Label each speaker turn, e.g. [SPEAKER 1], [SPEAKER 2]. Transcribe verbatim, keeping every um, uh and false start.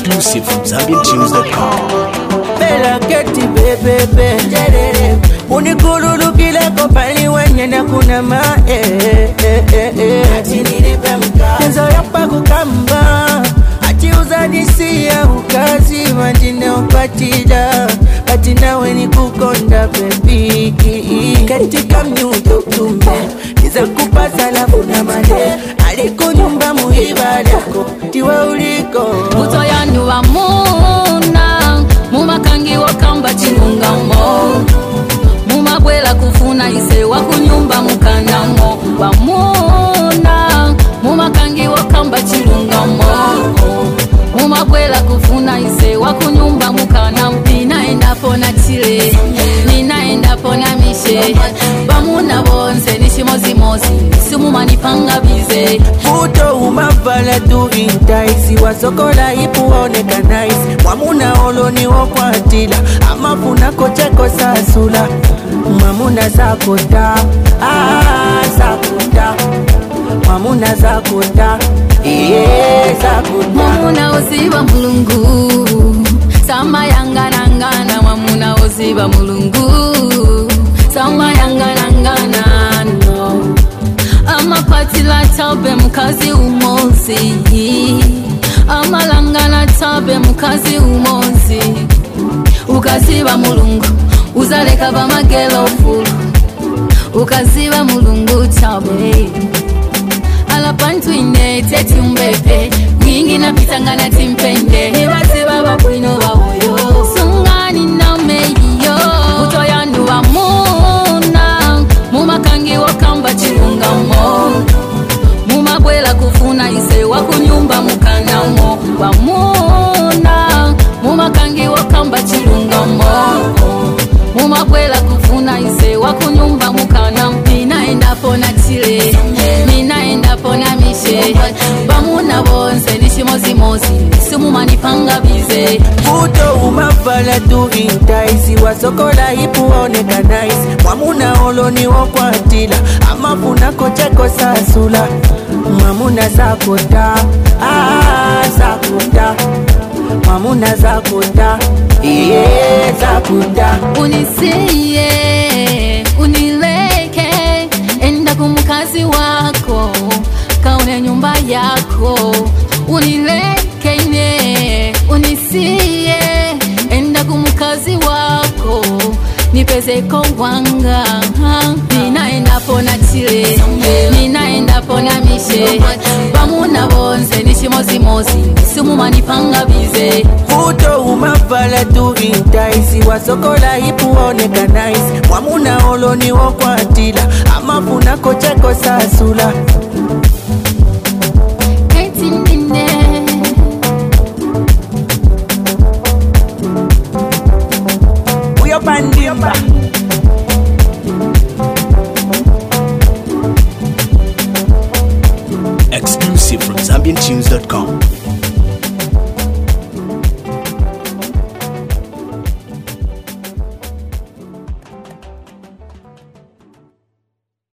[SPEAKER 1] Exclusive from Zambian Tunes dot com.
[SPEAKER 2] Bella Ketty baby, unikululukile kopali wenye na kuna ma eh eh eh eh. Kenzo yapa kukamba, ati uzadisia ukazi majine upatida, kati nawe ni kukonda baby. Katika mnyuto tumbe, niza kupasa lafu na male, aliko nyumba muhibadako, tiwa uliko
[SPEAKER 3] Uto yanu wa muna, mumakangi wakamba chilungamo, mumabwela kufuna ise wakunyumba mukanamo. Wa muna, mumakangi wakamba chilungamo, mumabwela kufuna ise wakunyumba mukanamo. Ninaenda pona chile, ninaenda pona mishe, bamuna bonse nishimozi mozi, sumu manipanga bize.
[SPEAKER 2] Futo umavala tu intaisi, wasokola ipu oneka nice. Mwamuna olo ni wakwatila, amafuna kocheko sasula. Mwamuna zakota, ah zakota. Mwamuna zakota, iye zakota.
[SPEAKER 3] Mwamuna oziba mulungu, sama yanganangana. Mwamuna oziba mulungu, sama yanganangana no. Ama patila tabe mkazi umozi, ama langana tabe mkazi umozi. Ukaziba mulungu, uzaleka ba magelo fulu. Ukaziba mulungu tabe, ala pantu ine teti umbepe, mwingi na pitangana timpende. Nibaziba babuino bawoyo, sungani na meyo. Uto yandu wa muna, mumakangi wakamba chilungamo, mumabwela kufuna ise wakunyumba mukanamo. Wa muna, mumakangi wakamba chilungamo, mumabwela kufuna ise wakunyumba mukanamo. Ninaenda pona chile, ninaenda pona mishe, bamuna bonse nishimozi mozi, sumu manipanga bize.
[SPEAKER 2] Futo umavala tu intaisi, wasokola ipu oneka nice. Mwamuna olo ni wakwatila, amafuna kocheko sasula. Mwamuna zakota, ah zakota. Mwamuna zakota, iye zakota.
[SPEAKER 3] Unisiye, unileke, enda kumukazi wako, kaone nyumba yako. Unileke ne, unisiye, enda kumukazi wako, nipeze kowanga. Ninaenda pona chile, ninaenda pona mishe, bamuna bonse nishimozi mozi, sumu manipanga bize.
[SPEAKER 2] Futo umavala tu intaisi, wasokola ipu oneka nice. Mwamuna olo ni wakwatila, amafuna kocheko sasula. Uyo bandimba
[SPEAKER 1] Exclusive from Zambian Tunes dot com.